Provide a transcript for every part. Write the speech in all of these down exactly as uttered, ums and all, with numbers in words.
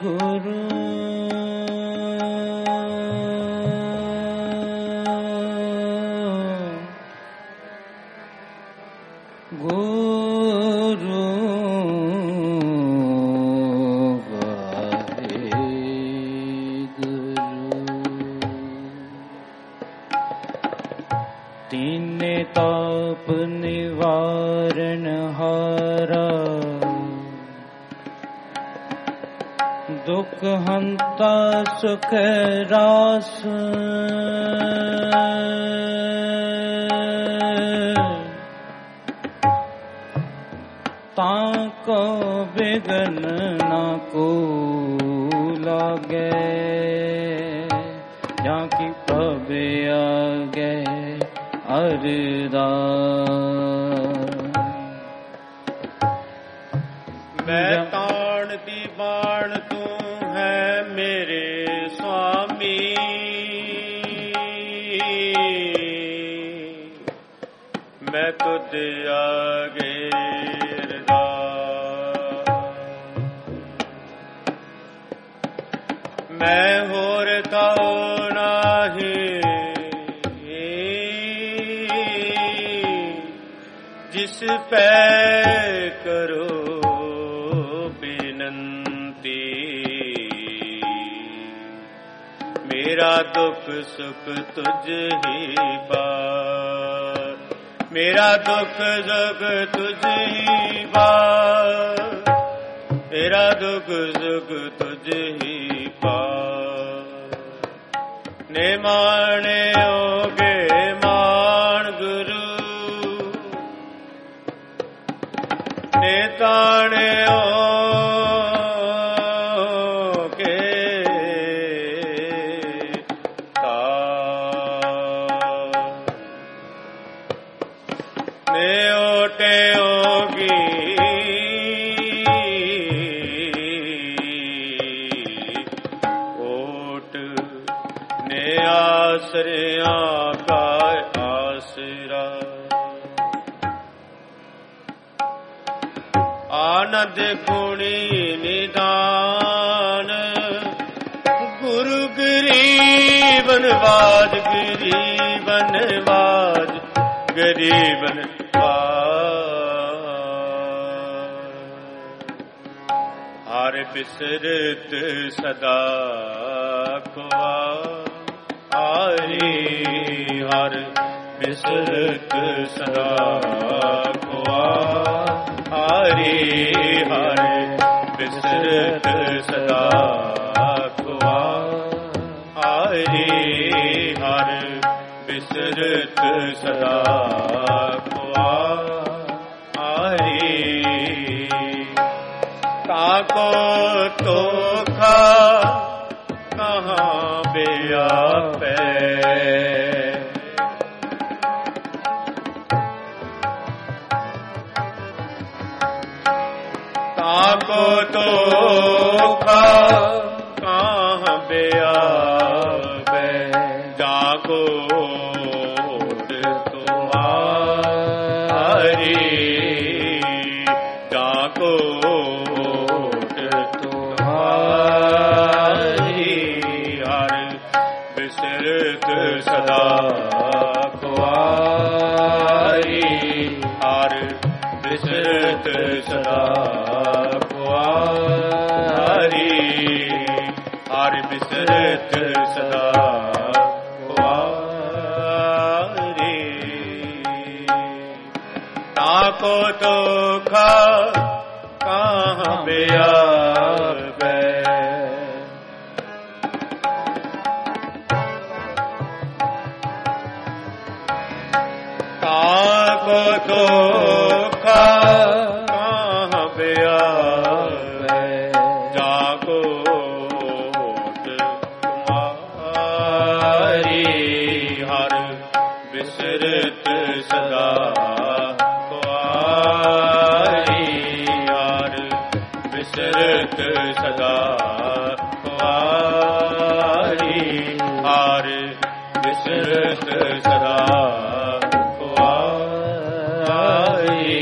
ਗੁਰੂ ਗੁਰੂ ਤੀਨੇ ਤਾਪ ਨਿਵਾਰਨ ਹਾਰਾ ਦੁਖ ਹੰਤਾ ਸੁਖ ਰਾਸ ਤਾਂ ਕੋ ਬਿਗਨ ਨਾ ਕੋ ਲਾਗੇ ਜਾਂ ਕੀ ਪਵੇ ਆਗੇ ਅਰਦਾਸ। ਮੈਂ ਤਾਣ ਦੀ ਬਾਣ ਤੂੰ ਹੈ ਮੇਰੇ ਸੁਆਮੀ, ਮੈਂ ਤੁਧ ਆਗੇ ਅਰਦਾਸ। ਮੈਂ ਹੋਰ ਤਾਉ ਨਾਹੀ ਜਿਸ ਪੈ ਕਰੋ ਬੇਨੰਤੀ, ਮੇਰਾ ਦੁੱਖ ਸੁਖ ਤੁਝ ਹੀ ਪਾਰ, ਮੇਰਾ ਦੁੱਖ ਸੁਖ ਤੁਝ ਹੀ ਪਾਰ, ਮੇਰਾ ਦੁੱਖ ਸੁਖ ਤੁਝ ਹੀ ਪਾਰ। ਨੇ ਮਾਣੇ ਹੋਗੇ ਮਾਣ ਗੁਰੂ, ਨੇ ਤਾਣਿਓ ਕੇ ਤਾਰ, ਨੇ ਓਟੇ ਹੋਗੀ ਓਟ, ਨੇ ਆਸਰਿਆਂ ਕਾ ਆਸਰਾ। ਆਨੰਦ ਗੁਣੀ ਨਿਦਾਨ ਗੁਰੂ ਗਰੀਬਨ ਵਾਜ, ਗਰੀਬਨ ਵਾਜ, ਗਰੀਬਨ ਵਾਜ। ਹਰ ਬਿਸਰਤ ਸਦਾ ਖੁਆ ਆਰੀ, ਹਰ ਬਿਸਰਤ ਸਦਾ ਖੁਆ ਹਰੀ, ਹਰ ਬਿਸਰਤ ਸਦਾ ਖੁਆ ਹਰੀ, ਹਰ ਬਿਸਰਤ ਸਦਾ ਖੁਆ ਹਰੀ। ਤਾਕੋ ਤੋਖਾ ਕਹਾਂ ਬਿਆਪੈ, ਤਾਕੋ ਤੋਖਾ ਕਹਾਂ ਬਿਆਪੈ, ਜਾਕੋ ਤੁਮਾਰੀ, ਜਾਕੋ ਤੁਮਾਰੀ। ਹਰ ਬਿਸਰਤ ਸਦਾ ਖੁਆਰੀ, ਹਰ ਬਿਸਰਤ ਸਦਾ ਖੁਆਰੀ, ਹਰ ਬਿਸਰਤ ਸਦਾ ਖੁਆਰੀ। ਤਾਕੋ ਤੋਖਾ ਕਹਾਂ ਬਿਆਪੈ, ਤਾਕੋ ਤੋਖਾ ਕਹਾਂ ਬਿਆਪੈ, ਜਾਕੋ ਤੁਮਾਰੀ, ਹਰ ਬਿਸਰਤ ਸਦਾ ਖੁਆਰੀ, ਹਰ ਬਿਸਰਤ ਸਦਾ ਖੁਆਰੀ, ਹਰ ਬਿਸਰਤ ਸਦਾ ਖੁਆਰੀ।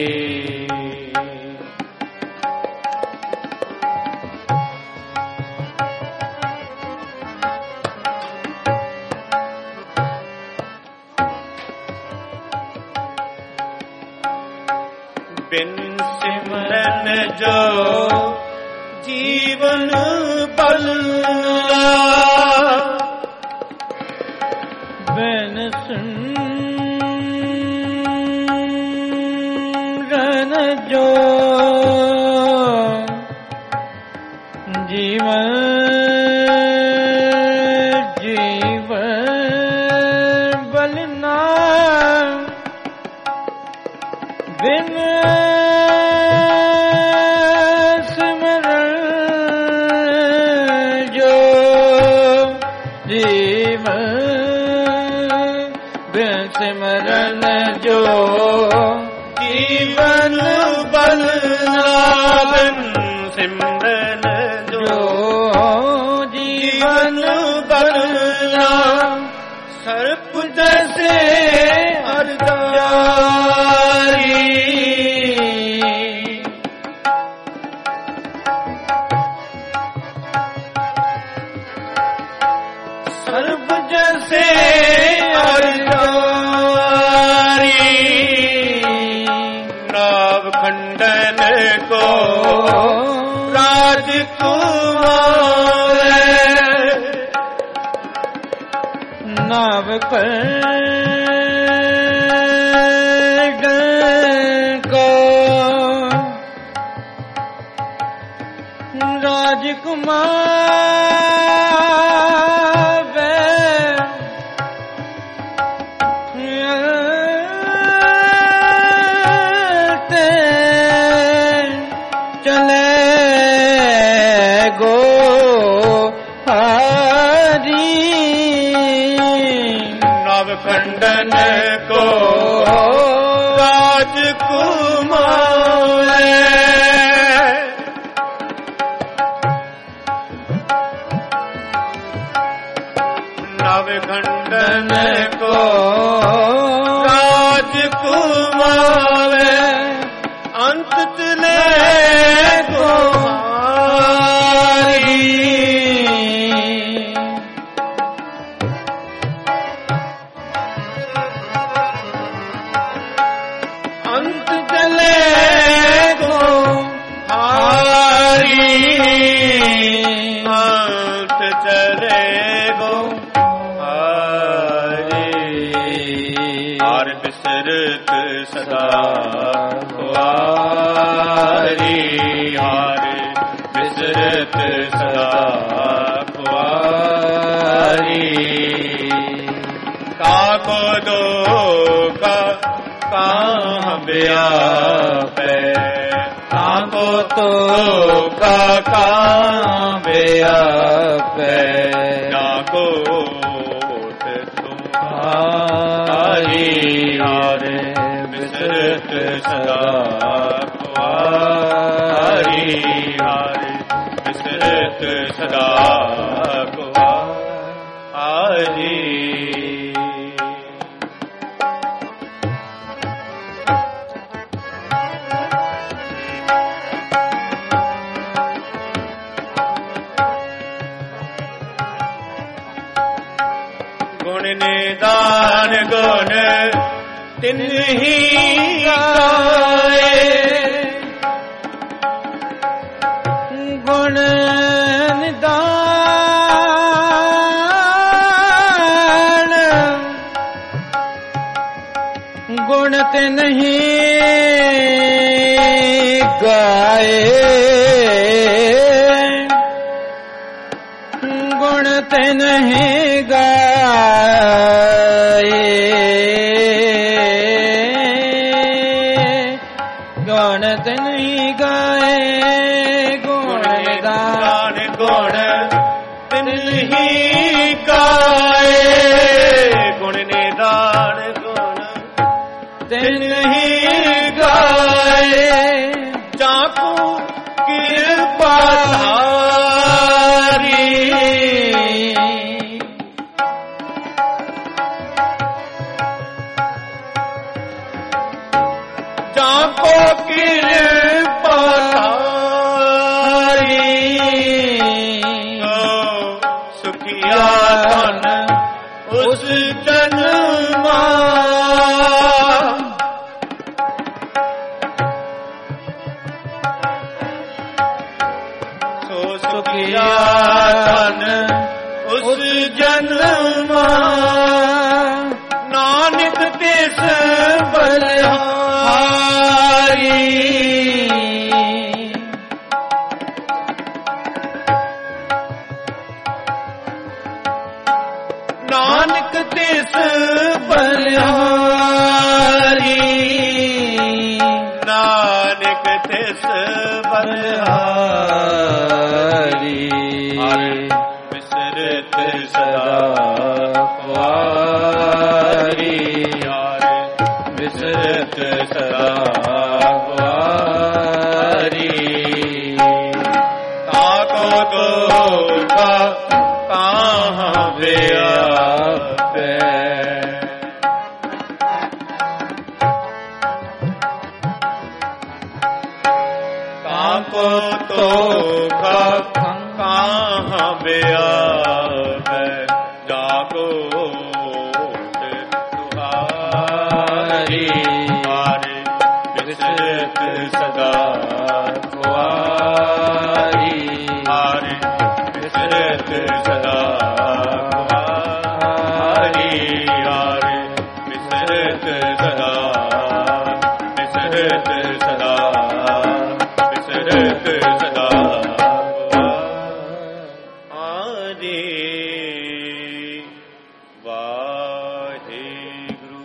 ਬਿਨ ਸਿਮਰਨ ਜੋ ਜੀਵਨ ਬਲਨਾ ਬਿਨ ਸਿਮਰਨ ਜੋ ਜੀਵਨ ਜੀਵਨ ਬਲਨਾ ਬਿਨ ਸਿਮਰਨ ਜੋ ਜੀਵਨ ਬਿਨ ਸਿਮਰਨ ਜੋ ਜੀਵਨ ਬਲਨਾ ਬਿਨ ਸਿਮਰਨ ਜੋ ਜੀਵਨ ਬਲਨਾ ਸਰਪ ਜੈਸੇ ਅਰਦਾਰੀ ਸਰਪ ਜੈਸੇ ਅਰਦਾਰੀ ਨਾਭ ਖੰਡਨ ਕੋ ਰਾਜਕੁਮਾਰ ਨਾਭ ਖੰਡਨ ਕੋ ਰਾਜਕੁਮਾਰ ਤੇ ਚਲੇ ਗੋ ਹਰੀ ਨਵ ਖੰਡਨ ਕੋ ਰਾਜਕੁਮਾਰ ਨਵ ਖੰਡਨ ਕੋ ਰਾਜਕੁਮਾਰ ਅੰਤ ਚਲੇ ਗੋ ਅੰਤ ਚਲੇ ਗੋ ਹਾਰੀ ਅੰਤ ਚਲੇ ਗੋ ਹਾਰੀ ਹਰ ਬਿਸਰਤ ਸਦਾ ਖੁਆਰੀ ਹਰ ਬਿਸਰਤ ਸਦਾ ਖੁਆਰੀ ਕਾਕੋ ਦੋ ਕਾ ਕਾਹ ਬਿਆਪੈ ਕਾਕੋ ਤੋ ਕਾ ਕਾਹ ਬਿਆਪੈ ਕਾਕੋ ਤੁਮਾਰੀ ਹਾਰੇ ਬਿਸਰਤ ਸਦਾ ਖੁਆਰੀ ਹਾਰੇ ਬਿਸਰਤ ਸਦਾ ਖੁਆਰੀ ਗੁਣ ਨਿਦਾਨ ਗੁਣ ਤਿਨਹੀ ਗਾਏ ਗੁਣ ਨਿਦਾਨ ਗੁਣ ਤਿਨਹੀ ਗਾਏ ਗੁਣ ਤਿਨਹੀ ਗਾਏ ਗੁਣ ਤਿਨਹੀ ਗਾਏ ਗੁਣ ਨਿਦਾਨ ਗੁਣ ਤਿਨਹੀ ਗਾਏ ਗੁਣ ਨਿਦਾਨ ਗੁਣ ਤਿਨਹੀ ਗਾਏ ਜਾਕੂ ਕਿਰਪਾ ਧਾਰੀ ਜਾਕੋ ਕਿਰਪਾ ਧਾਰੀ ਸੁਖੀਆ ਧਨ ਉਸ ਜਨਮਾ जन्मा नानक तिस बलिहारी नानक तिस बलिहारी नानक तिस बलिहारी विसरत सदा ख्वारी विसरत सदा ख्वारी ताको तो का कहाँ व्यापे ताको तो का कहाँ व्यापे जागो तुम्हारी मारे विसरत सदा ख्वारी मारे विसरत सदा ख्वारी मारे विसरत सदा विसरत सदा विसरत सदा ख्वारी वाहेगुरु।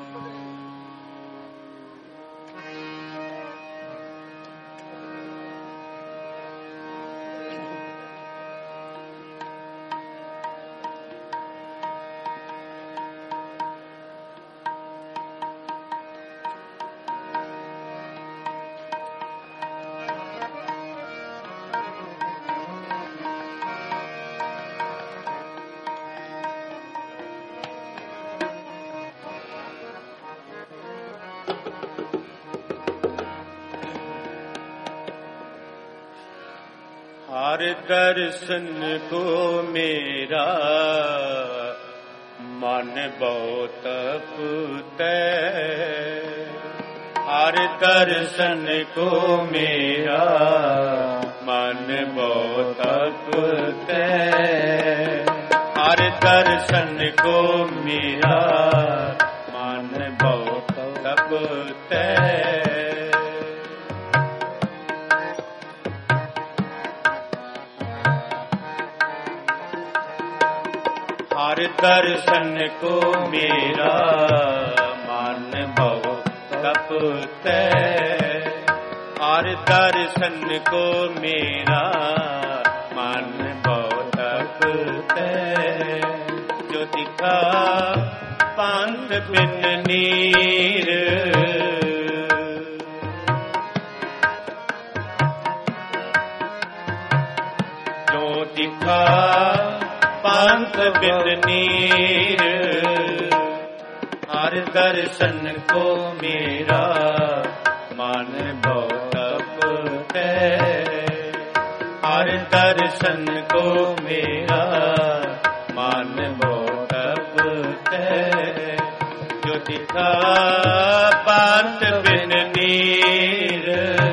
हर दर्शन को मेरा मन बहुत तपते हर दर्शन को मेरा मन बहुत तपते हर दर्शन को मेरा मन बहुत तपते हर दर्शन को मेरा मन बहुत तपते हर दर्शन को मेरा मन बहुत तपते जो दिखा पंथ बिन नीर जो दिखा पंथ बिन नीर हर दर्शन को मेरा मन बहुत तपते हर दर्शन को मेरा मन बहुत तपते जो दिखा पंथ बिन नीर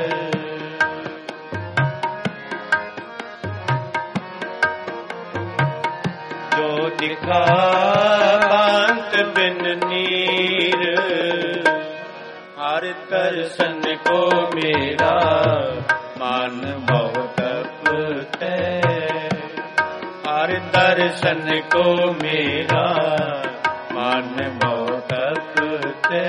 दिखा पंथ बिन नीर हर दर्शन को मेरा मन बहुत तपते हर दर्शन को मेरा मन बहुत तपते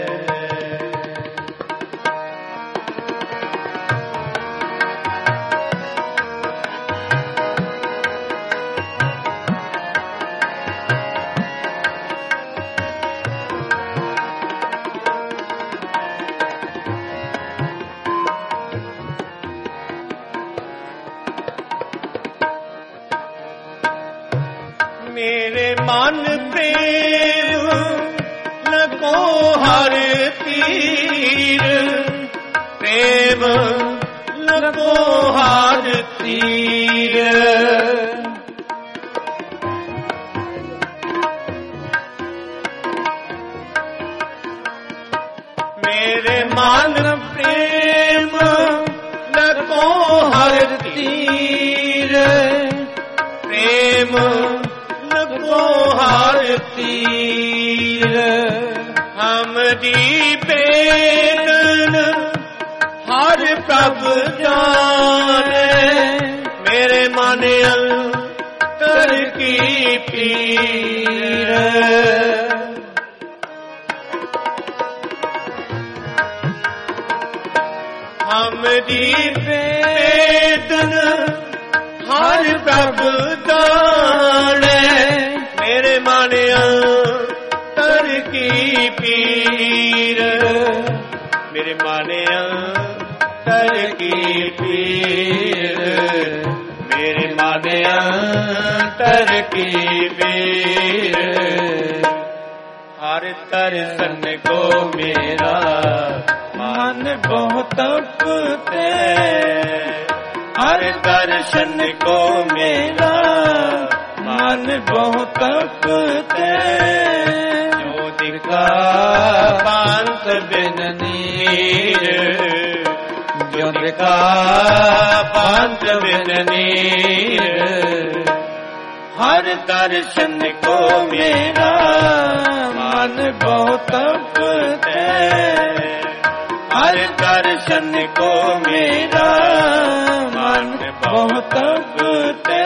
मेरे मन प्रेम लगो हर तीर प्रेम लगो हर तीर मेरे मन प्रेम लगो हर तीर प्रेम लगो तीर हमरी बेदन हर प्रभ जाने मेरे मन अंतर की पीर हमरी बेदन हर प्रभ जाने मेरे मन अंतर की पीर मेरे मन अंतर की पीर मेरे मन अंतर की पीर हर दर्शन को मेरा मन बहुत तपते हर दर्शन को मेरा मन बहुत तपते ज्योति का पांत बिन नीर ज्योति का पांत बिन नीर हर दर्शन को मेरा मन बहुत तपते हर दर्शन को मेरा मन बहुत तपते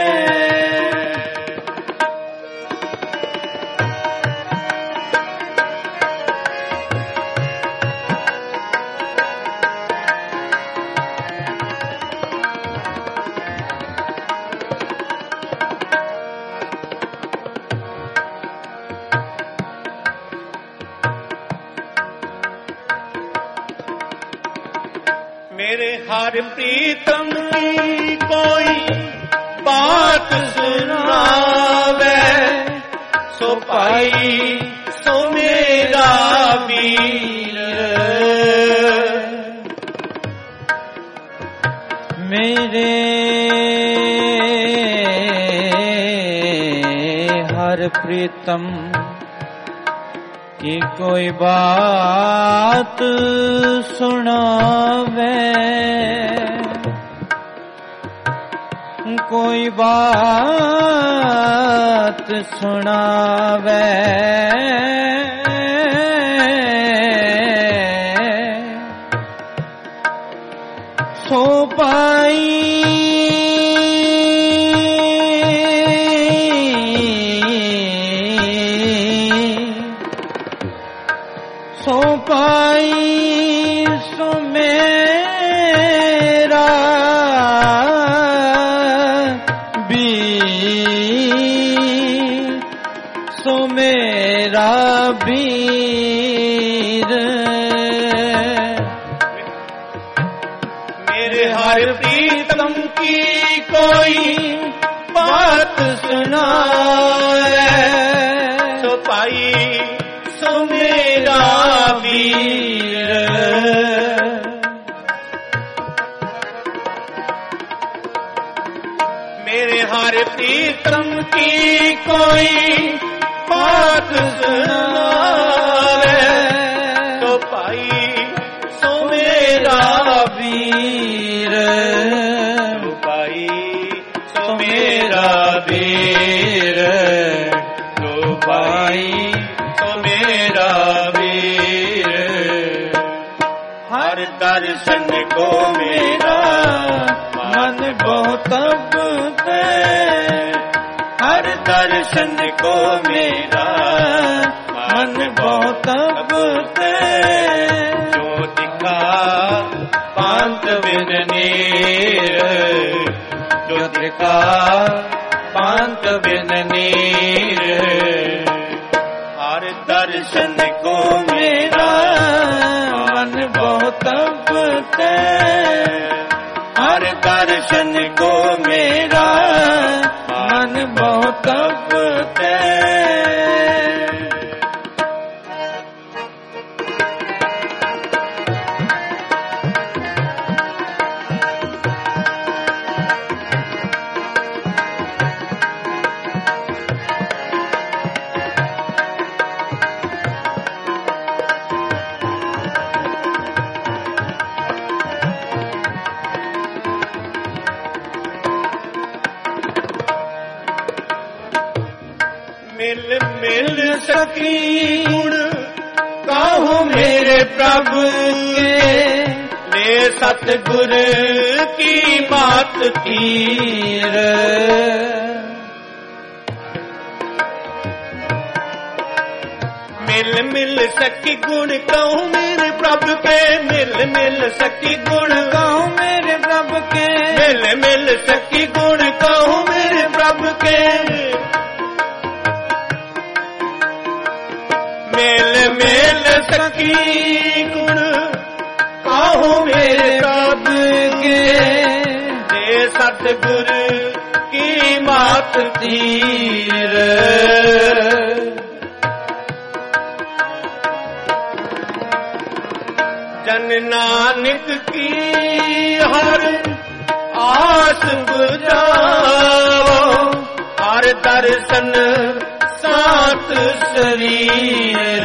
मेरे हर प्रीतम की कोई बात सुनावे सो पाई सो मेरा वीर मेरे हर प्रीतम की कोई बात सुनावे कोई बात सुनावे सो पाई सो पाई सो मेरा वीर सो मेरा वीर मेरे हर प्रीतम की कोई बात सुनाए सो पाई सो मेरा वीर मेरे हर प्रीतम की कोई बात सुनावे तो पाई सो मेरा वीर पाई सो मेरा वीर तो पाई सो मेरा वीर हर दर्शन को मेरा मन बहुत तपते हर दर्शन को मेरा मन बहुत तपते ज्योति का पांत बिन नीर ज्योति का पांत बिन नीर हर दर्शन को मेरा मन बहुत तपते हर दर्शन को मेरा मन बहुत तपते सखी गुण कहूँ मेरे प्रभु के, ले सतगुर की बात तीर। मिल मिल सखी गुण कहूँ मेरे प्रभु के, मिल मिल सखी गुण कहूँ मेरे प्रभु के, मिल मिल सखी गुण कहूँ मेरे प्रभु के, मिल मिल सखी गुण कहूँ मेरे प्रभु के, दे सतगुर की बात तीर। जन नानक की हर आस बुझाओ, हर दर्शन सात शरीर।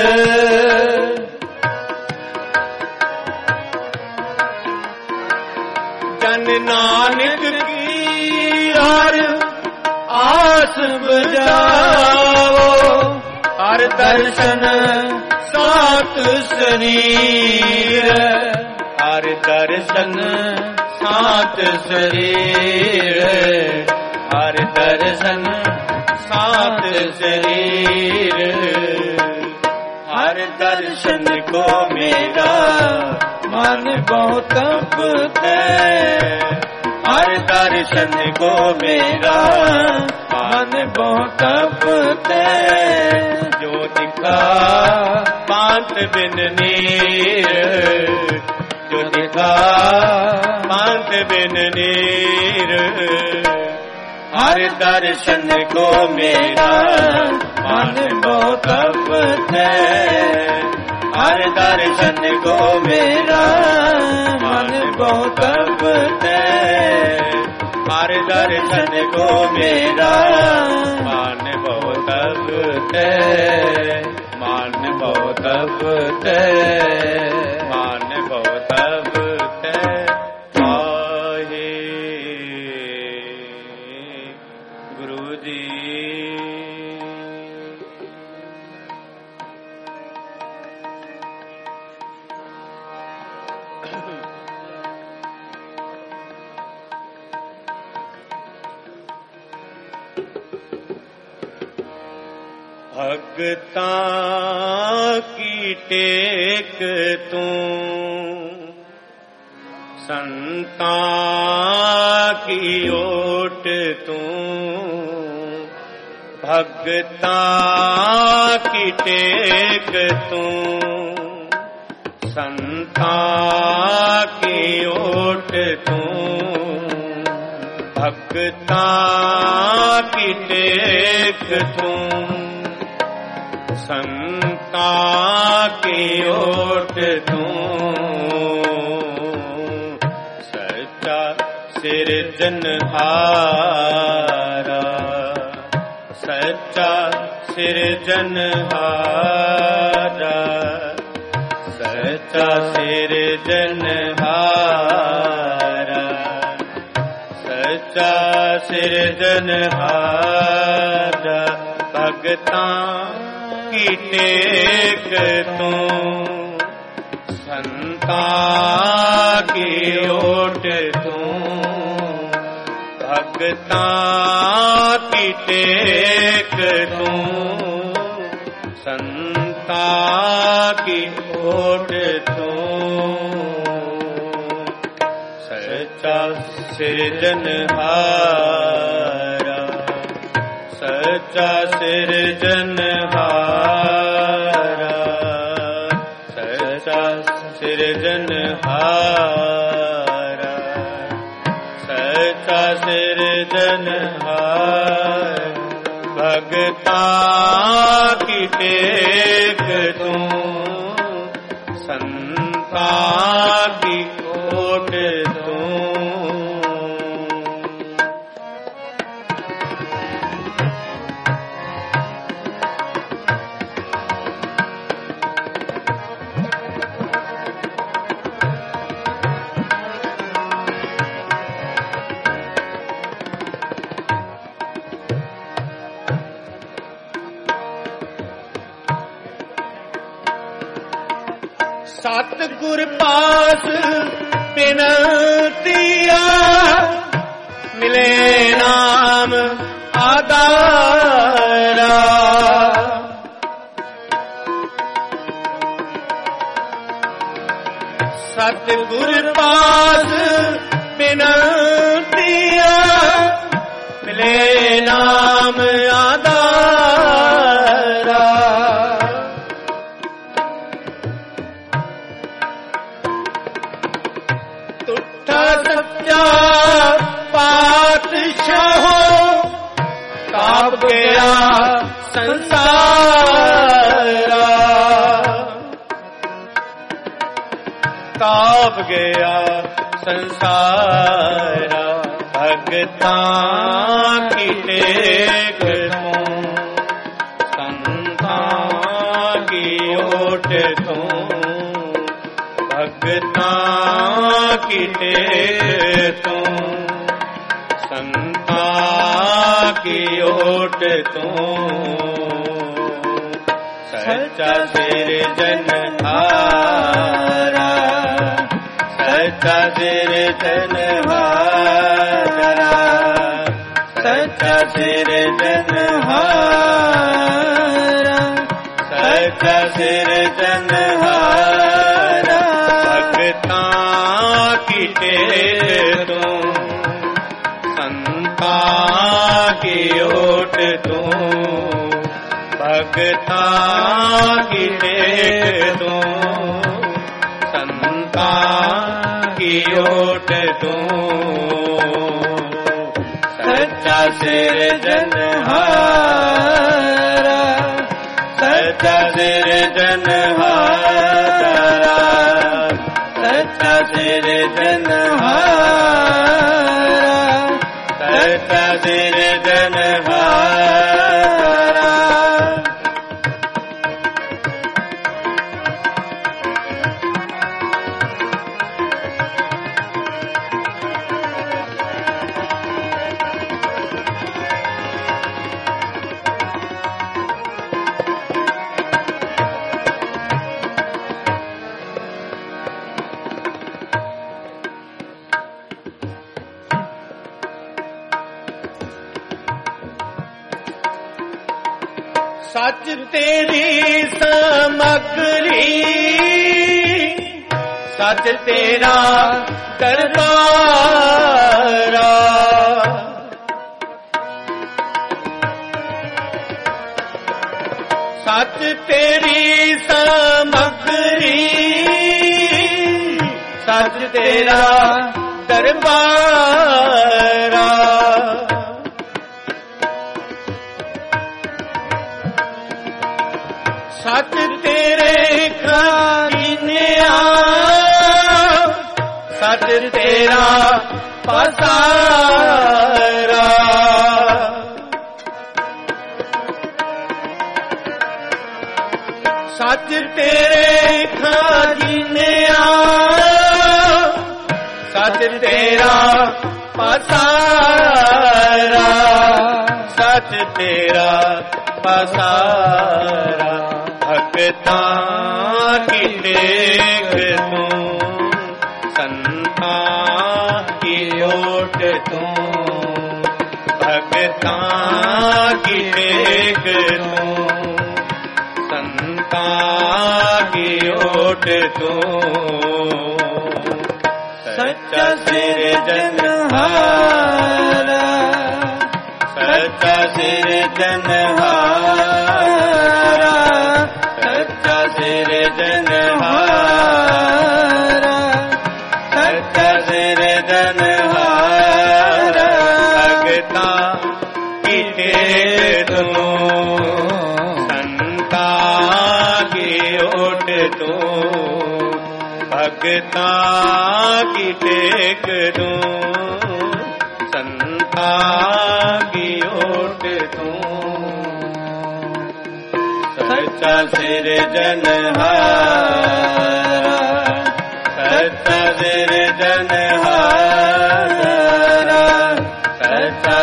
जन नानक की हर आस बुझाओ, हर दर्शन सात शरीर। हर दर्शन सात शरीर, हर दर्शन सात शरीर। हर दर्शन को मेरा मन बहुत तपते, हर दर्शन को मेरा मन बहुत तपते। जो दिखा पांत बिन नीर, जो दिखा पांत बिन नीर। हर दर्शन को मेरा मन बहुत तपते, हर दर्शन को मेरा मन बहुत तपते। हर दर्शन को मेरा मन बहुत तपते, मन बहुत तपते, मन बहुत तपते। आहे गुरु जी। भगता की टेक तू, संता की ओट तू। भगता की टेक तू, संता की ओट तू। भगता की टेक तू, संता की ओट तू। सच्चा सिरजनहारा, सच्चा सिरजनहारा, सच्चा सिरजनहारा, सच्चा सिरजनहारा। भगता की टेक तू, संता की ओट तू। भगता की टेक तू, संता की ओट तू। सच्चा सिरजनहारा, सच्चा सिरजनहारा, सच्चा सिरजनहारा, सच्चा सिरजनहारा। भगता की टेक तू, संता की ओट तू। सतगुर पास बिनतिया मिले नाम आधारा। सतगुर पास बिनतिया मिले नाम आधारा। तुठा सच्चा पातशाह काप गया संसारा। काप गया संसारा। भगतां की टेक तूं संतां की ओट तूं। भगतां की टेक तूं संतां की ओट तूं। सच्चा सिरजनहारा सच्चा सिरजनहारा। सच्चा सिरजनहारा सच्चा सिरजनहारा। भगतां की टेक तूं संतां की ओट तूं। भगतां की टेक तूं संतां की ओट तूं। सच्चा सिरजनहारा सच्चा सिरजनहारा। सच्चा सिरजनहारा सच्चा सिरजनहारा। सच तेरी समग्री सच तेरा दरबारा। सच तेरी समग्री सच तेरा दरबारा। सच तेरे खानिया सच तेरा पसारा। सच तेरे खानिया सच तेरा पसारा। सच तेरा पसारा। भगतां की टेक तूं संतां की ओट तूं। भगतां की टेक तूं संतां की ओट तूं। सच्चा सिरजनहारा सच्चा सिरजनहारा। सच्चा सिरजनहारा सच्चा सिरजनहारा। भगतां की टेक तूं संतां की ओट तूं। भगतां की टेक तूं संतां की ओट तूं। सच्चा सिरजनहारा सच्चा सिरजनहारा। सच्चा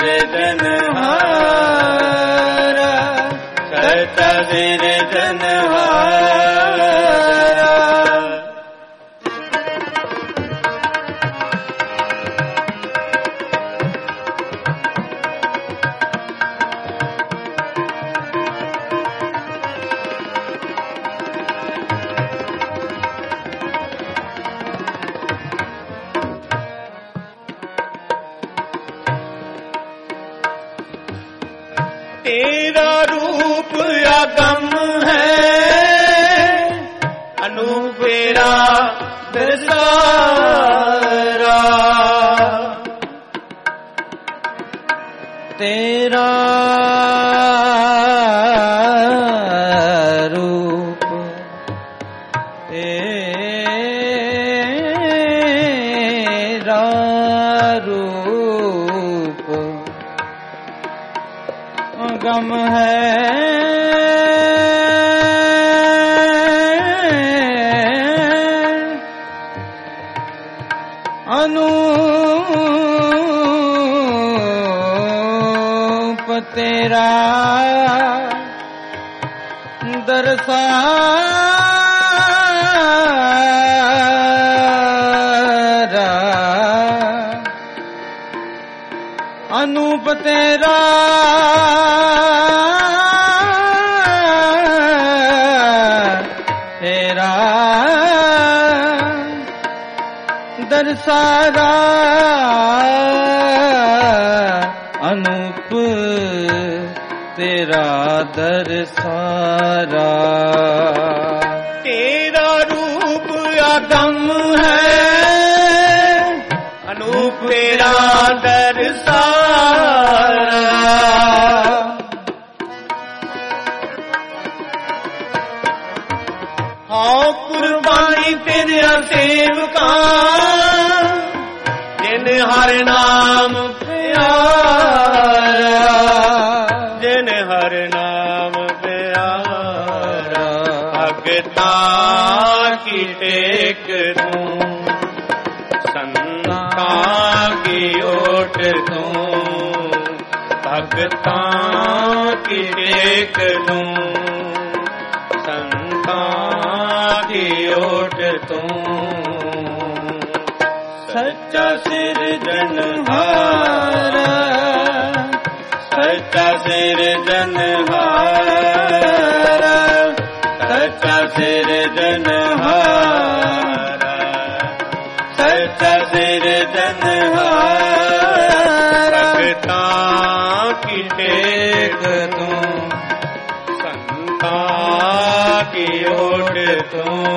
सिरजनहारा सच्चा सिरजनहारा। दरसारा अनूप तेरा तेरा दरसारा अनूप तेरा दरसारा तेरा रूप अगम है अनूप तेरा दरसारा हाँ कुर्बानी तेरा सेवका जिन हर नाम प्यारा जिन हर नाम प्यारा भगता की टेक दूं संता की ओट दूं भगता की टेक दूं संता की ओट दूं सच्चा सिरजनहारा सच्चा सिरजनहारा सच्चा सिरजनहारा सच्चा सिरजनहारा भगता की टेक दूं संता की ओट दूं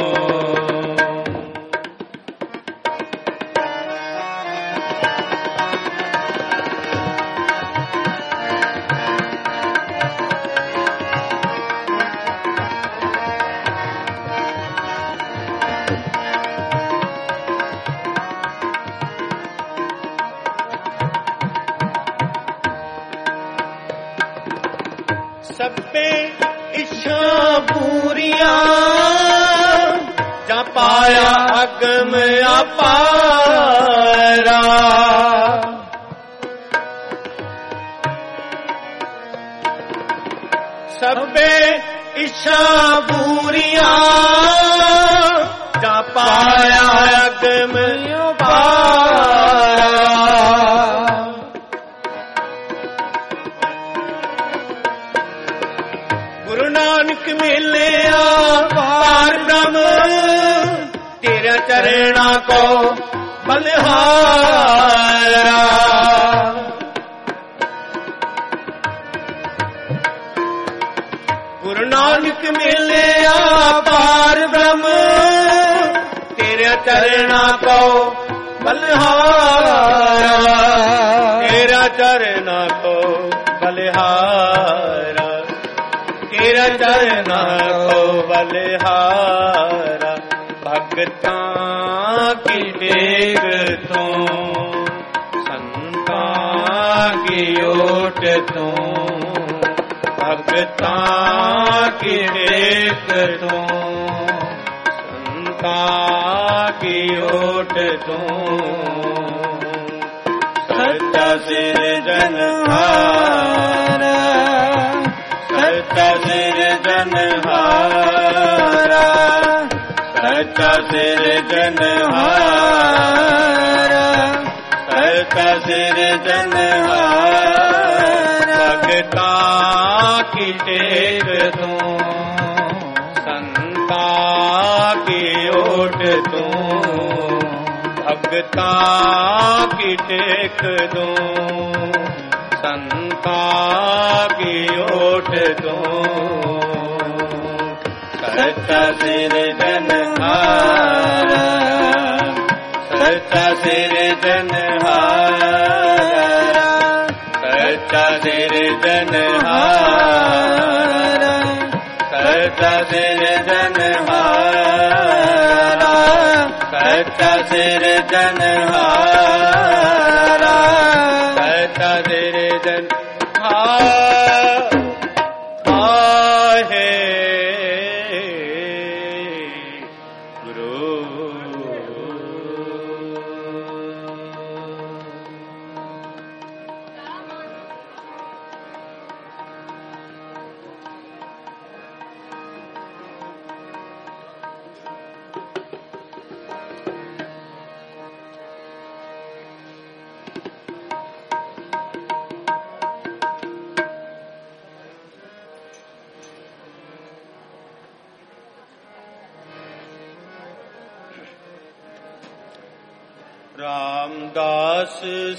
सब पे इच्छा पूरियां जा पाया अगम अपारा सब पे इच्छा पूरियां जा पाया अगम अपारा गुरु नानक मिले पार ब्रह्म तेरा चरणा को बलिहारा गुरु नानक मिले पार ब्रह्म तेरा चरणा को बलिहारा तेरा चरणा को बलिहारा तेरा चरणा को बलिहारा भगता की टेक तूं संता की ओट तूं भगता की टेक तूं संता की ओट तूं सच्चा सिरजनहारा सच्चा सिरजनहारा सच्चा सिरजनहारा सच्चा सिरजनहारा भगता की टेक दूं संता की ओट दूं भगता की टेक दूं संता की ओट दूं सच्चा सिरजनहारा सच्चा सिरजनहारा सच्चा सिरजनहारा सच्चा सिरजनहारा सच्चा सिरजनहारा सच्चा सिरजनहारा ਰਾਮਦਾਸ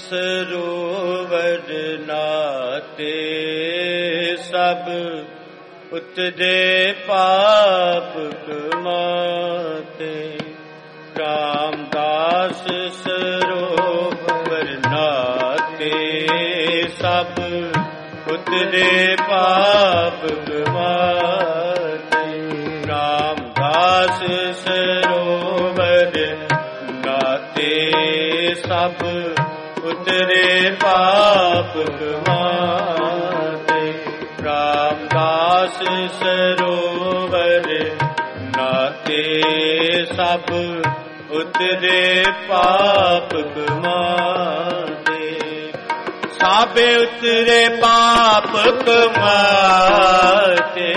ਸਰੋਵਰ ਨਾਤੇ ਸਭ ਉਤਰੇ ਪਾਪ ਕਮਾਤੇ। ਰਾਮਦਾਸ ਸਰੋਵਰ ਨਾਤੇ ਸਭ ਉਤਰੇ ਪਾਪ ਕਮਾਤੇ। ਰਾਮਦਾਸ ਸਰੋਵਰ ਨਾਤੇ ਸਭ ਉਤਰੇ ਪਾਪ ਕਮਾਤੇ। ਰਾਮਦਾਸ ਸਰੋਵਰ ਨਾਤੇ ਸਭ ਉਤਰੇ ਪਾਪ ਕਮਾਤੇ। ਸਾਬੇ ਉਤਰੇ ਪਾਪ ਕਮਾਤੇ।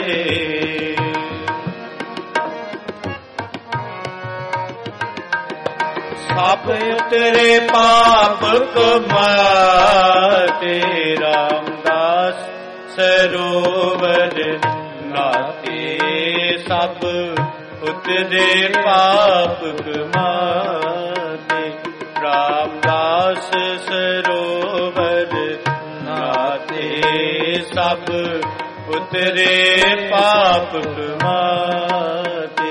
ਸਾਬੇ ਉਤਰੇ ਪਾਪ ਕਮਾਤੇ। ਰਾਮਦਾਸ ਸਰੋਵਰ ਨਾਤੇ ਸਭ ਉਤਰੇ ਪਾਪ ਕਮਾਤੇ। ਰਾਮਦਾਸ ਸਰੋਵਰ ਨਾਤੇ ਸਭ ਉਤਰੇ ਪਾਪ ਕਮਾਤੇ।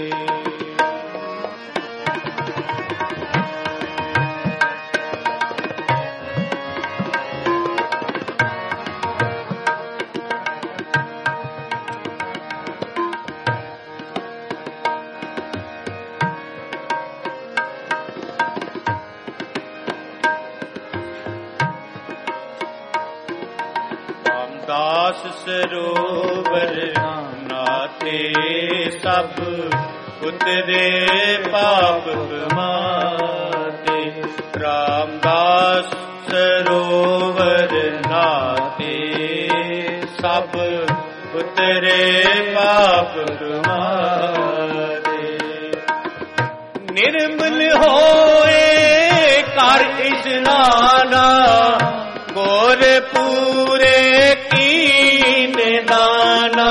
ਰਾਮਦਾਸ ਸਰੋਵਰ ਨਾਤੇ ਸਭ ਉਤਰੇ ਪਾਪ ਕਮਾਤੇ। ਰਾਮਦਾਸ ਸਰੋਵਰ ਨਾਤੇ ਸਭ ਉਤਰੇ ਪਾਪ ਕਮਾਤੇ। ਨਿਰਮਲ ਹੋਏ ਕਰ ਇਸ਼ਨਾਨਾ ਗੁਰ ਪੂਰੇ ਕੀਨੇ ਦਾਨਾ।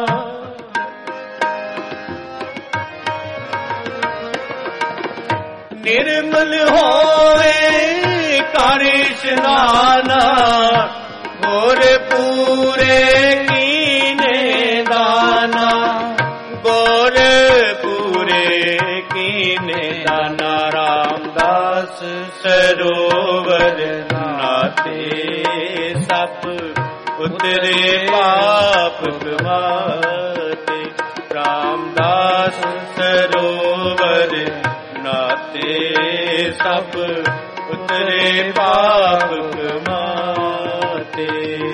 ਨਿਰਮਲ ਹੋਏ ਕਰ ਇਸ਼ਨਾਨਾ ਗੁਰ ਪੂਰੇ ਕੀਨੇ ਦਾਨਾ। ਗੁਰ ਪੂਰੇ ਕੀਨੇ ਦਾਨਾ। ਰਾਮਦਾਸ ਸਰੋਵਰ ਨਾਤੇ ਸਭ ਉਤਰੇ ਪਾਪ ਕਮਾਤੇ। ਰਾਮਦਾਸ ਸਰੋਵਰ ਨਾਤੇ ਸਭ ਉਤਰੇ ਪਾਪ ਕਮਾਤੇ।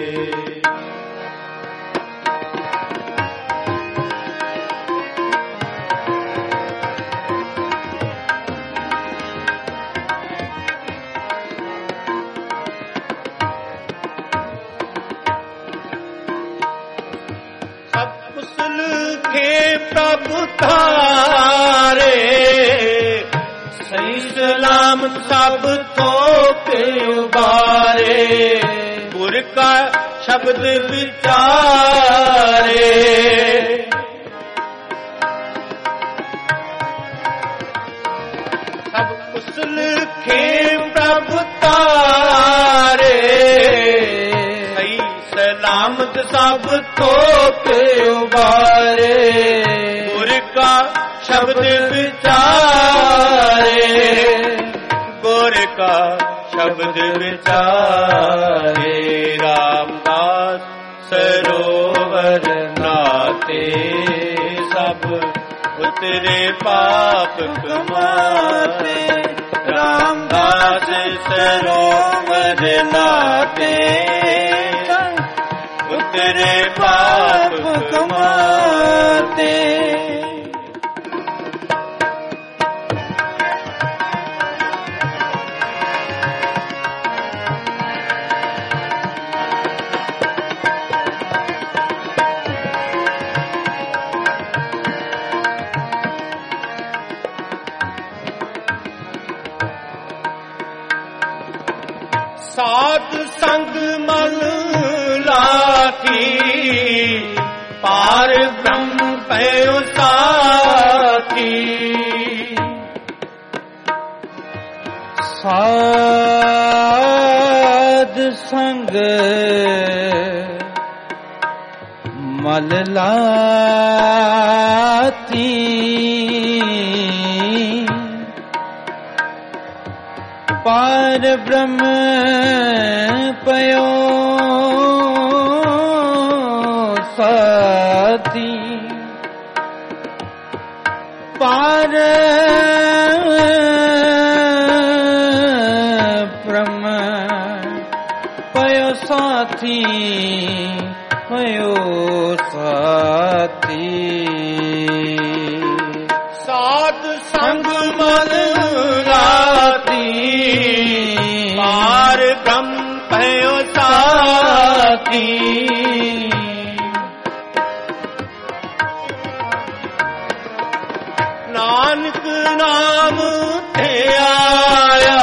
ਪ੍ਰਭੂ ਤਾਰੇ ਸਹੀ ਸਲਾਮਤ ਸਭ ਤੋਂ ਉਬਾਰੇ। ਗੁਰ ਕਾ ਸ਼ਬਦ ਵਿਚਾਰੇ। ਸਭ ਕੁਸਲ ਖੇ ਪ੍ਰਭੂ ਤਾਰੇ ਸਹੀ ਸਲਾਮਤ ਸਭ ਤੋਂ ਉਬਾਰੇ। ਗੁਰ ਕਾ ਸ਼ਬਦ ਵਿਚਾਰੇ। ਗੁਰ ਕਾ ਸ਼ਬਦ ਵਿਚਾਰੇ। ਰਾਮਦਾਸ ਸਰੋਵਰ ਨਾਤੇ ਸਭ ਉਤਰੇ ਪਾਪ ਕਮਾਤੇ। ਰਾਮਦਾਸ ਸਰੋਵਰ ਨਾਤੇ ਉਤਰੇ ਪਾਪ ਕਮਾਤੇ। ਸਾਧ ਸੰਗ ਮਨ ਲਾਖੀ ਪਾਰ ਬ੍ਰਹਮ ਪਇਓ ਸਾਖੀ। ਸਾਧ ਸੰਗ ਮਲ ਲਾਤੀ ਪਾਰ ਬ੍ਰਹਮ ਪਇਓ ਸਾਥੀ ਪਾਰ ਬ੍ਰਹਮ ਪਇਓ ਸਾਥੀ ਪਇਓ ਸਾਥੀ ਸਾਧ ਸੰਗ ਮਨ ਲਾਤੀ ਪਾਰ ਬ੍ਰਹਮ ਪਇਓ ਸਾਥੀ ਨਾਨਕ ਨਾਮ ਤੇ ਆਇਆ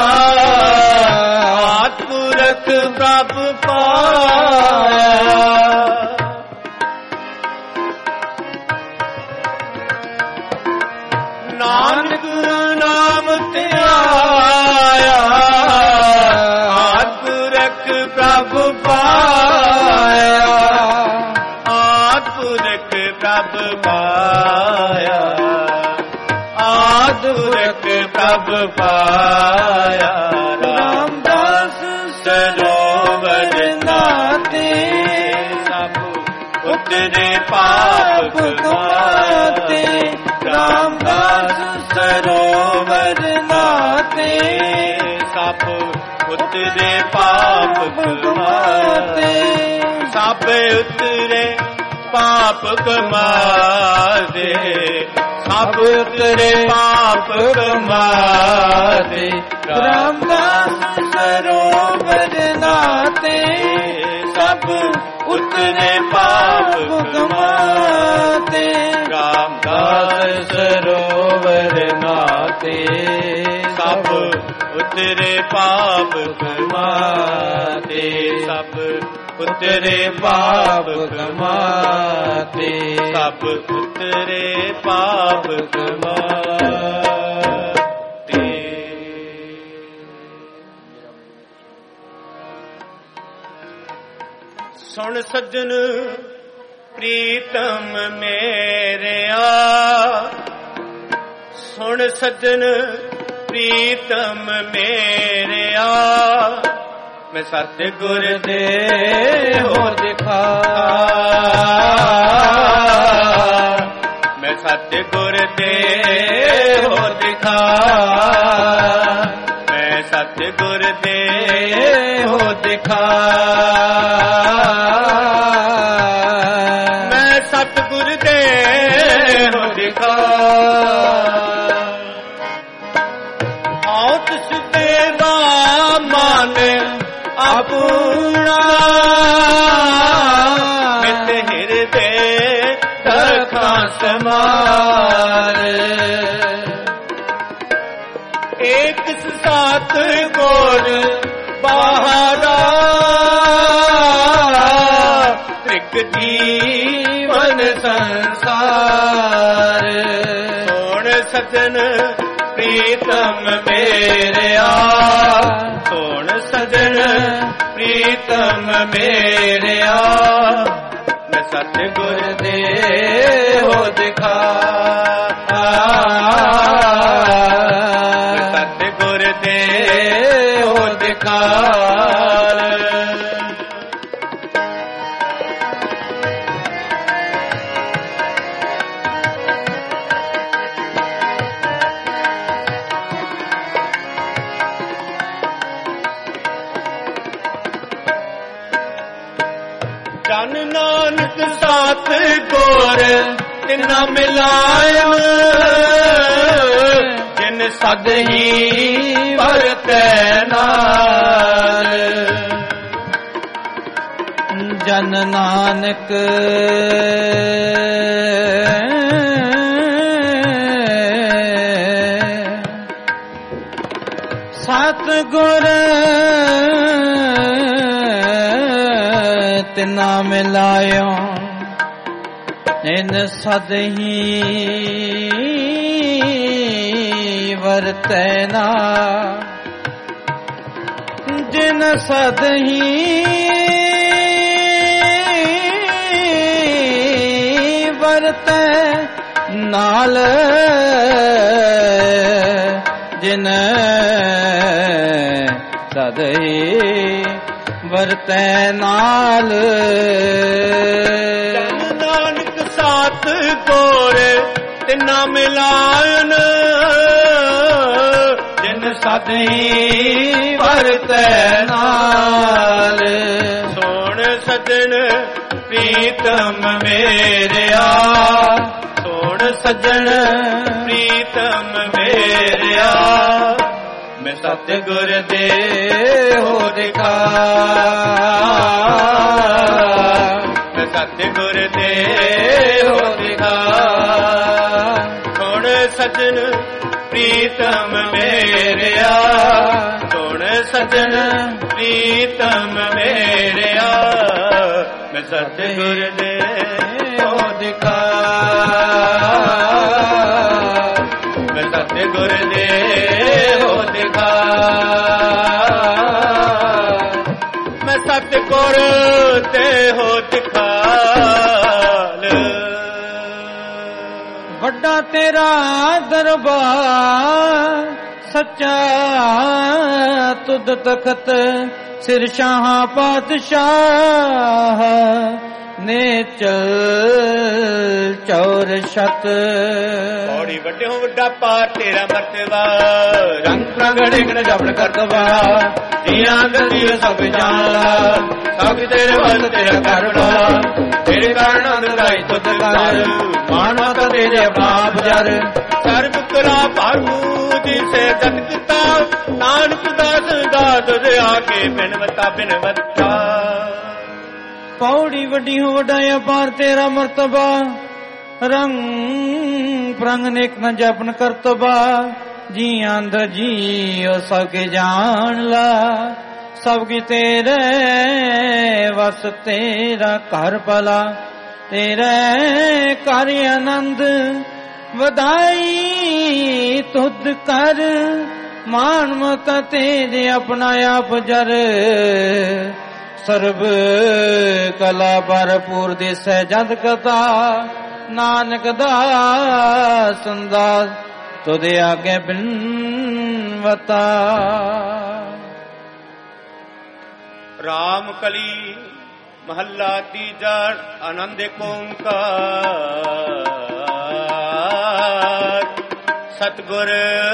ਆਤਮੁਰਖ ਪ੍ਰਭ ਪਾਇਆ ਨਾਨਕ ਨਾਮ ਤੇ ਆਇਆ ਆਤਮੁਰਖ ਪ੍ਰਭ ਪਾਇਆ ਆਤਮੁਰਖ ਪ੍ਰਭ ਪਾਇਆ ਆਤਮੁਰਖ ਪ੍ਰਭ ਪਾਇਆ ਰਾਮਦਾਸ ਸਰੋਵਰ ਨਾਤੇ ਸਭ ਉਤਰੇ ਪਾਪ ਗਵਾਤੇ ਰਾਮਦਾਸ ਸਰੋਵਰ ਨਾਤੇ ਸਭ ਉਤਰੇ ਪਾਪ ਗਵਾਤੇ ਸਭ ਉਤਰੇ ਪਾਪ ਕਮਾਦੇ ਸਭ ਉਤਰੇ ਪਾਪ ਕਮਾਦੇ ਰਾਮਦਾਸ ਸਰੋਵਰ ਨਾਤੇ ਸਭ ਉਤਰੇ ਪਾਪ ਗਵਾਤੇ ਰਾਮਦਾਸ ਸਰੋਵਰ ਨਾਤੇ ਸਭ ਉਤਰੇ ਪਾਪ ਕਮਾਤੇ ਸਭ ਉਤਰੇ ਪਾਪ ਕਮਾਤੇ ਸਭ ਉਤਰੇ ਪਾਪ ਕਮਾਤੇ ਸੁਣ ਸੱਜਣ ਪ੍ਰੀਤਮ ਮੇਰਿਆ ਸੁਣ ਸੱਜਣ ਪ੍ਰੀਤਮ ਮੇਰਿਆ ਮੈਂ ਸਤਿ ਗੁਰ ਦੇ ਹੋ ਦਿਖਾ ਮੈਂ ਸਤਿ ਗੁਰ ਦੇ ਹੋ ਦਿਖਾ ਮੈਂ ਸਤਿ ਗੁਰ ਦੇ ਹੋ ਦਿਖਾ ਮੈਂ ਸਤਿ ਗੁਰ ਦੇ ਹੋ ਦਿਖਾ ਆਉ ਤਿਸ ਦੇਵਾ ਮਨ ਆਪਣਾ ਮਿਤ ਹਿਰਦੇ ਤਖਾਂ ਸਮਾਰ ਏਕ ਸਾਥ ਗੁਰ ਬਹਾਰਾ ਤ੍ਰਿਕ ਜੀਵਨ ਸੰਸਾਰ ਸੋਣ ਸਜਣ ਪ੍ਰੀਤਮ ਮੇਰਿਆ ਸੋਣ ਸਜਣ ਪ੍ਰੀਤਮ ਮੇਰਿਆ ਮੈਂ ਸਤਿ ਗੁਰ ਦੇ ਹੋ ਦਿਖਾ ਮੈਂ ਸਤਿ ਗੁਰ ਦੇ ਹੋ ਦਿਖਾ ਜਨ ਨਾਨਕ ਸਾਥ ਗੁਰ ਤਿਨਾ ਮਿਲਾਇਓ ਜਿਨ ਸਦ ਹੀ ਵਰਤੈ ਨਾਲ ਜਨ ਨਾਨਕ ਸਤ ਗੁਰ ਤਿਨਾ ਮਿਲਾਇਓ ਨਿਨ ਸਦ ਹੀ ਵਰਤੈ ਨਾ ਜਿਨ ਸਦਹੀ ਵਰਤੈ ਨਾਲ, ਜਿਨ ਸਦਹੀ ਵਰਤੈ ਨਾਲ। ਜਨ ਨਾਨਕ ਸਾਥ ਗੋਰ ਤਿਨਾ ਮਿਲਾਇਨ, ਜਿਨ ਸਦਹੀ ਵਰਤੈ ਨਾਲ। ਸੋਣ ਸਜਣ ਪ੍ਰੀਤਮ ਮੇਰਿਆ, ਸੋਣ ਸਜਣ ਪ੍ਰੀਤਮ ਮੇਰਿਆ। ਮੈਂ ਸਤਿਗੁਰ ਦੇ ਹੋ ਦਿਖਾ, ਮੈਂ ਸਤਿਗੁਰ ਦੇ ਹੋ ਦਿਖਾ। ਸੋਣ ਸਜਣ ਪ੍ਰੀਤਮ ਮੇਰਿਆ, ਸੋਣ ਸਜਣ ਪ੍ਰੀਤਮ ਮੇਰਿਆ। ਮੈਂ ਸਤਿਗੁਰ ਦੇ ਹੋ ਦਿਖਾ, ਮੈਂ ਸਤਿਗੁਰ ਦੇ ਹੋ ਦਿਖਾ। ਮੈਂ ਸਤਿਗੁਰ ਤੇ ਹੋ ਦਿਖਾਲ। ਵੱਡਾ ਤੇਰਾ ਦਰਬਾਰ ਸੱਚਾ ਤੁਧ ਤਖਤ, ਸਿਰ ਸ਼ਾਹਾਂ ਪਾਤਸ਼ਾਹ ਨੇਚਲ ਚੌਰ ਛਤ। ਬੜੀ ਵੱਡਿਓ ਵੱਡਾ ਪਾਰ ਤੇਰਾ ਮਰਤਬਾ, ਰੰਗ ਪ੍ਰਗਟ ਇਕ ਜਪਨ ਕਰਤਵਾ। ਜੀਆਂ ਗਤੀ ਸਭ ਜਾਣ ਲਾ, ਸਭ ਤੇਰੇ ਵੱਲ ਤੇਰਾ ਘਰ ਬਣਾ। ਤੇਰੇ ਕਾਰਨ ਅੰਦਰਾਈ ਤੁਧ ਕਰ, ਮਾਨ ਮਾਤਾ ਤੇਰੇ ਬਾਪ ਜਰ। ਸਰਬ ਕਰਾ ਭਾਰੂ ਜਿਸੇ ਜਨ ਕੀਤਾ, ਨਾਨਕ ਦਾਸ ਦਾਤ ਦੇ ਆਗੇ ਬਿਨਵਤਾ ਬਿਨਵਤਾ। ਪੌੜੀ ਵੱਡੀ ਹੋ ਵੱਡਾ ਅਪਾਰ ਤੇਰਾ ਮਰਤਬਾ, ਰੰਗ ਪ੍ਰੰਗ ਨੇਕ ਨ ਜਪਨ ਕਰਤਬਾ। ਜੀ ਅੰਦਰ ਜੀਉ ਸਭ ਕੇ ਜਾਣ ਲਾ, ਸਭ ਕੀ ਤੇਰੇ ਵਸ ਤੇਰਾ ਘਰ ਭਲਾ। ਤੇਰੇ ਘਰ ਆਨੰਦ ਵਧਾਈ ਤੁਧ ਕਰ, ਮਾਨ ਮਤਾ ਤੇਰੇ ਆਪਣਾ ਆਪ ਜਰ। ਸਰਬ ਕਲਾ ਭਰਪੂਰ ਦਿਸੈ ਜਦ ਕਥਾ, ਨਾਨਕ ਦਾਸ ਅੰਦਾਜ਼ ਤੁਧ ਆਗੇ ਬਿਨਵਤਾ। ਰਾਮ ਕਲੀ ਮਹੱਲਾ ਤੀਜਾ, ਆਨੰਦ ਏਕ ਓੰਕਾਰ। ਸਤਿਗੁਰ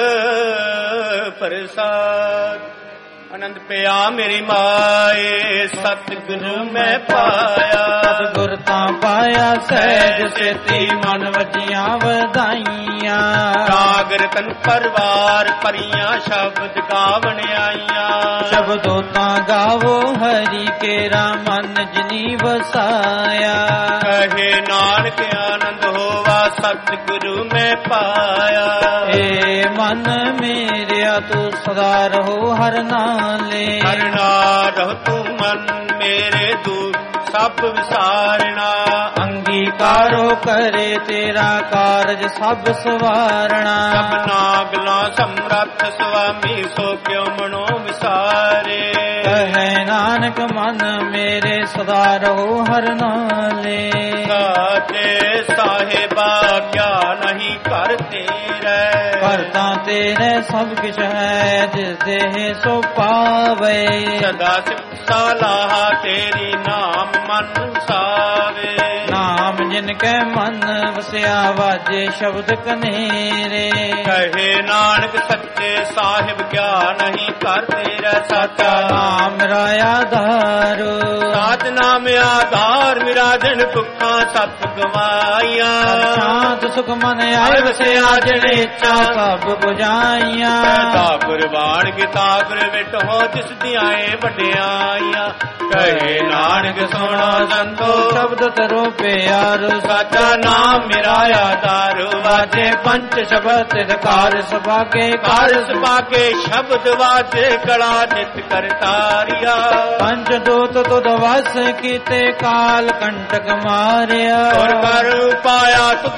ਪ੍ਰਸਾਦ। ਆਨੰਦ ਪਿਆ ਮੇਰੀ ਮਾਏ, ਸਤਿਗੁਰੂ ਮੈਂ ਪਾਇਆ। ਸਤਿਗੁਰ ਤਾਂ ਪਾਇਆ ਸਹਿਜ ਸੇਤੀ, ਮਨ ਵਜੀਆਂ ਵਧਾਈਆਂ। ਰਾਗ ਰਤਨ ਪਰਵਾਰ ਭਰੀਆਂ, ਸ਼ਬਦ ਗਾਵਣ ਆਈਆਂ। ਸ਼ਬਦੋ ਤਾਂ ਗਾਵੋ ਹਰੀ ਕੇਰਾ, ਮਨ ਜਿਨੀ ਵਸਾਇਆ। ਕਹੇ ਨਾਨਕ ਆਨੰਦ ਹੋਵਾ, ਸਤਿਗੁਰੂ ਮੈਂ ਪਾਇਆ। ਏ ਮਨ ਮੇਰਿਆ ਤੂੰ ਸਦਾ ਰਹੋ ਹਰ ਨਾਲੇ। ਹਰ ਨਾਮ ਰਹੋ ਤੂੰ ਮਨ ਮੇਰੇ ਦੂਰ ਸਭ ਵਿਸਾਰਣਾ। ਅੰਗੀਕਾਰੋ ਕਰੇ ਤੇਰਾ ਕਾਰਜ ਸਭ ਸਵਾਰਣਾ। ਸਭ ਨਾਗਲਾ ਸਮਰੱਥ ਸੁਆਮੀ, ਸੋ ਕਿਉ ਮਨੋ ਵਿਸਾਰੇ। ਕਹੈ ਨਾਨਕ ਮਨ ਮੇਰੇ ਸਦਾ ਰਹੋ ਹਰ ਨਾਲੇ। ਸਾਚੇ ਸਾਹਿਬਾ ਕਿਆ ਨਹੀਂ ਘਰ ਤੇਰੇ। ਘਰ ਤਾਂ ਤੇਰੇ ਸਭ ਕਿਛ ਹੈ, ਜਿਸ ਦੇਹ ਸੋ ਪਾਵੇ। ਸਦਾ ਸਿਫਤ ਸਲਾਹ ਤੇਰੀ, ਨਾਮ ਮਨ ਸਾਵੇ। ਨਾਮ ਜਿਨ ਕੈ ਮਨ ਵਸਿਆ, ਵਾਜੇ ਸ਼ਬਦ ਕਨੇਰੇ। ਕਹੇ ਨਾਨਕ ਸੱਚੇ ਸਾਹਿਬ ਕਿਆ ਨਹੀਂ ਘਰ ਤੇਰਾ। ਸਾਚਾ ਨਾਮ ਮੇਰਾ ਆਧਾਰ, ਸਾਚ ਨਾਮ ਆਧਾਰ। ਮੇਰਾ ਦਿਨ ਦੁੱਖਾਂ ਸੱਤ ਗਵਾਈਆਂ। ਸ਼ਾਂਤ ਸੁਖ ਮਨ ਆਏ ਵਸਿਆ, ਜਿਹੜੇ ਇੱਛਾ ਸਭ 부ਝਾਈਆਂ। ਤਾ ਕੁਰਬਾਨ ਕੀਤਾ ਗੁਰ ਵਿਟੋ, ਜਿਸ ਦੀਆਂ ਏ ਵਡਿਆਈਆਂ। ਕਹੇ ਨਾਨਕ ਸੁਣੋ ਸੰਤੋ, ਸ਼ਬਦ ਤਰੋ ਪਿਆਰ। ਸਾਚਾ ਨਾਮ ਮੇਰਾ ਆਧਾਰ। ਵਾਜੇ ਪੰਚ ਸ਼ਬਦ ਤਿਦਕਾਰ ਸਭਾ ਕੇ। ਕਾਰ ਸਭਾ ਕੇ ਸ਼ਬਦ ਵਾਜੇ, ਕਲਾ ਨਿਤ ਕਰਤਾਰਿਆ। ਪੰਜ ਦੂਤ ਤੁਧ ਵਸ ਕੀਤੇ, ਕਾਲ ਕੰਟਕ ਮਾਰਿਆ। ਔਰ ਕਰ ਪਾਇਆ ਤੁਧ ਜਨ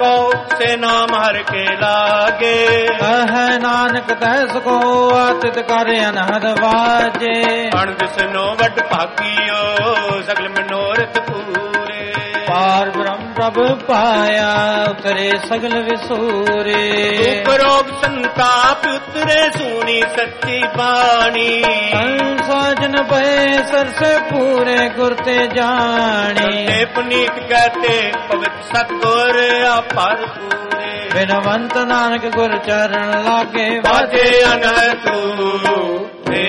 को से नाम हर के लागे। कह नानक तैस को आतित कर अनहद बाजे। अण दिसनो वड भागियो सगल मनोरथ पूरे। पार ब्रह्म प्रभु पाया उतरे सगल विसूरे। दुख रोग संताप उतरे सुनी सच्ची बाणी। साजन भय सर से पूरे गुरते जानी। पुनीत कहते पवित्र सतगुर अपार पूरे। बिनवंत नानक गुर चरण लागे बाजे अनहतू रे।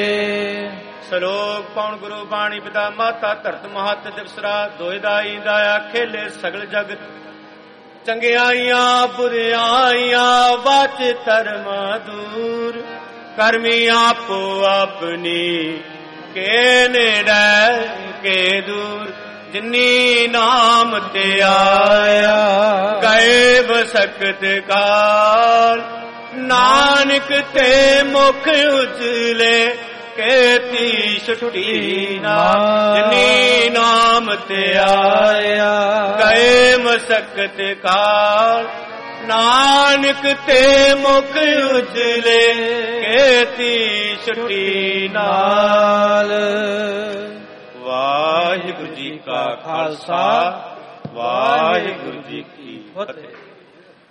सलोक पौन गुरु बाणी पिता माता धरत महत दिवसरा दोय दाई दाया खेले सगल जगत। चंगियाइयां बुरियाइयां वाच धर्म दूर। कर्मी आपो अपनी के नेड़े के दूर। जिन्नी नाम ते आया गए बसकत काल। नानक ते मुख उजले केती छुट्टी ना। जिन्नी नाम ते आया गए मसकत काल। नानक ते मुख उजले केती छुट्टी ना।